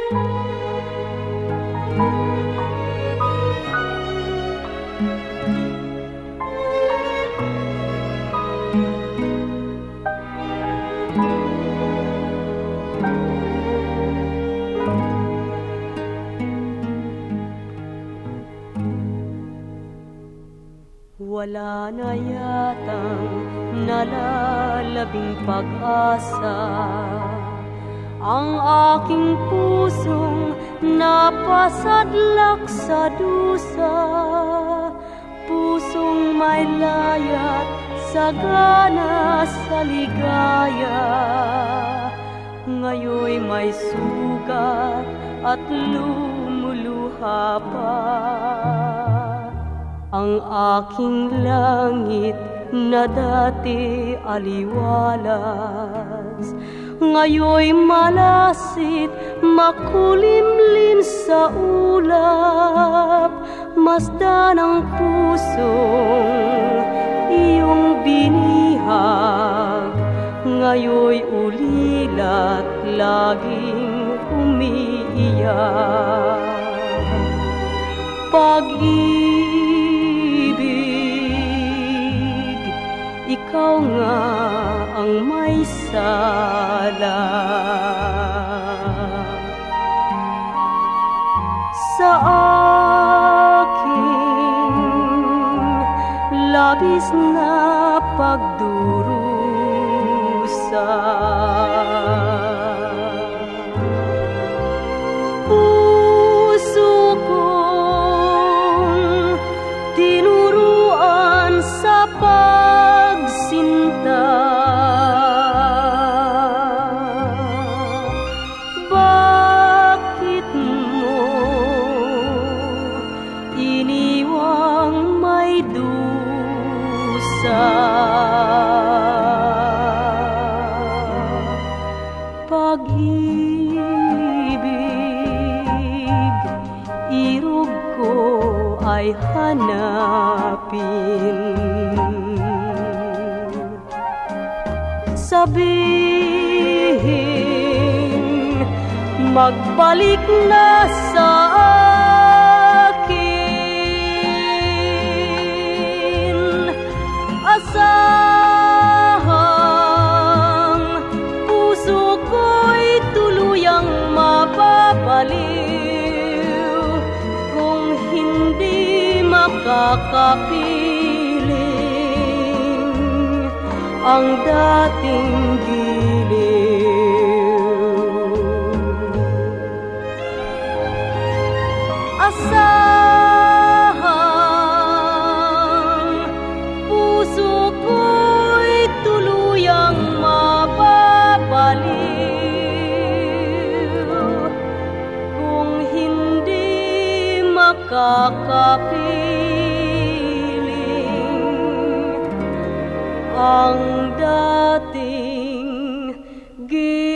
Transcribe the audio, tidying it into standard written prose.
Wala na yatang nalalabing pag-asa, ang aking pusong napasadlak sa dusa, pusong may layat sagana sa ligaya. Ngayon'y may sugat at lumuluha pa. Ang aking langit na dati aliwalas, ngayon'y malasit, makulimlim sa ulap. Masdan ang pusong iyong binihag, ngayon'y ulilat, laging umiiyak. Pag-ibig, ikaw nga ang may sala. Sa aking labis na pagdurusa, puso kong tinuruan sa pagsinta. Bakit mo iniwang may dusa? Pag-ibig, irog ko ay hanapin. Sabihin, magbalik na sa akin. Asahang puso ko'y tuluyang mapapaliw kung hindi makakapiling ang dating giliw. Asahang puso ko'y tuluyang mapapaliw kung hindi makakapiling ang dating giliw.